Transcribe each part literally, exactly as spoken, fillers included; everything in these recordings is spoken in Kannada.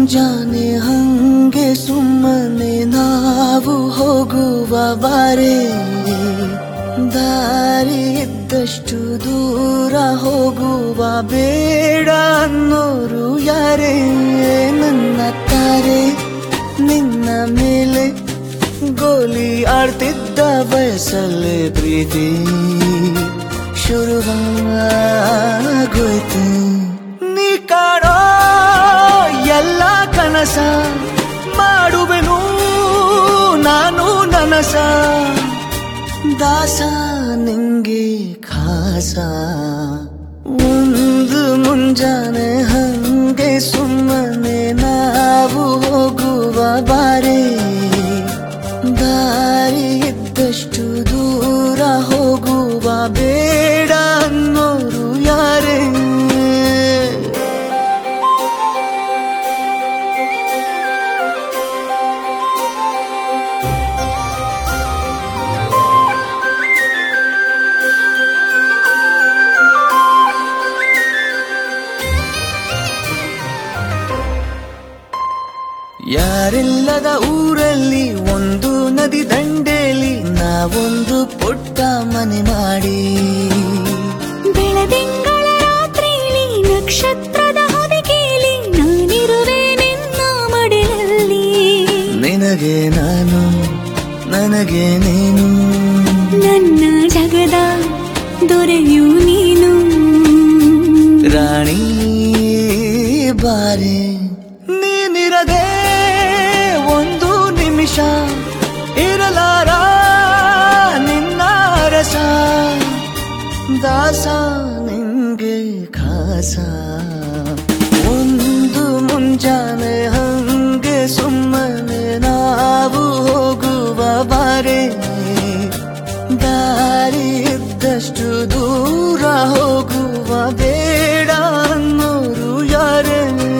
ಮುಂಜಾನೆ ಹಂಗೆ ಸುಮ್ಮನೆ ನಾವು ಹೋಗುವ ಬಾರೆ, ದಾರಿ ಇದ್ದಷ್ಟು ದೂರ ಹೋಗುವ ಬೇಡ ಅನ್ನೋರು ಯಾರೇ. ನನ್ನ ತಾರೆ ನಿನ್ನ ಮೇಲೆ ಗೋಲಿ ಆಡ್ತಿದ್ದ ಬಯಸಲ್ಲೇ ಪ್ರೀತಿ ಶುರುವಾಗೋಯ್ತು. ನೀ ಕಾಡೋ ಎಲ್ಲ ಕನಸ ಮಾಡುವೆನು ನಾನು ನನಸ, ದಾಸ ನಿಂಗೆ ಖಾಸ. ಒಂದು ಮುಂಜಾನೆ ಹಂಗೆ ಸುಮ್ಮನೆ ನಾವು ಹೋಗುವ ಬಾರೆ, ದಾರಿ ಇದ್ದಷ್ಟು ದೂರ ಹೋಗುವ ಬೇಡ ಅನ್ನೋರು ಯಾರೇ. ಯಾರಿಲ್ಲದ ಊರಲ್ಲಿ ಒಂದು ನದಿ ದಂಡೆಯಲ್ಲಿ ನಾವೊಂದು ಪುಟ್ಟ ಮನೆ ಮಾಡಿ, ಬೆಳದಿಂಗಳ ರಾತ್ರಿಯಲ್ಲಿ ನಕ್ಷತ್ರದ ಹೊದಿಕೆಯಲ್ಲಿ ನಾನಿರುವೆ ನಿನ್ನ ಮಡಿಲಲ್ಲಿ. ನಿನಗೆ ನಾನು ನನಗೆ ನೀನು, ನನ್ನ ಜಗದ ದೊರೆಯು ನೀನು. ರಾಣಿ ಬಾರೆ ನೀನಿರದೆ ಒಂದು ನಿಮಿಷ ಇರಲಾರ ನಿನ್ನ ರಸ, ದಾಸ ನಿಂಗೆ ಖಾಸ. ಒಂದು ಮುಂಜಾನೆ ಹಂಗೆ ಸುಮ್ಮನೆ ನಾವು ಹೋಗುವ ಬಾರೆ, ದಾರಿ ಇದ್ದಷ್ಟು ದೂರ ಹೋಗುವ ಬೇಡ ಅನ್ನೋರು ಯಾರೇ.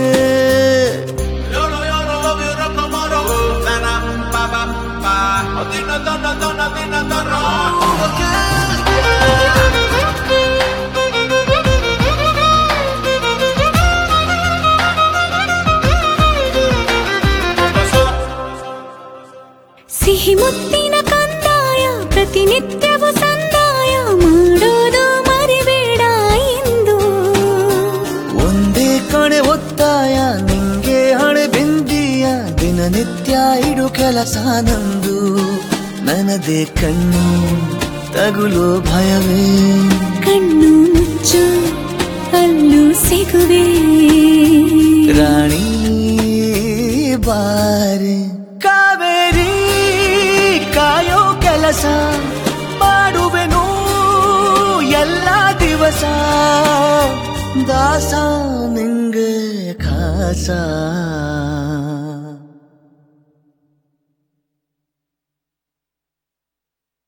ಸಿಹಿ ಮುತ್ತಿನ ಕಂದಾಯ ಪ್ರತಿನಿತ್ಯವೂ ಸಂದಾಯ ಮಾಡೋದು ಮರಿಬೇಡ ಎಂದು. ಒಂದೇ ಕಣೆ ಒತ್ತಾಯ ನಿಂಗೆ ಹಣೆ ಬಿಂದಿಯ, ದಿನನಿತ್ಯ ಇಡು ಕೆಲಸ ನಂದು. ನನ್ನದೇ ಕಣ್ಣು ತಗುಲೋ ಭಯವೇ, ಕಣ್ಣು ಮುಚ್ಚು ಅಲ್ಲೂ ಸಿಗುವೆ. ರಾಣಿ ಬಾರೆ ಕಾವೇರಿ ಕಾಯೋ ಕೆಲಸ ಮಾಡುವೆನು ಎಲ್ಲ ದಿವಸ, ದಾಸ ನಿಂಗೆ ಖಾಸ.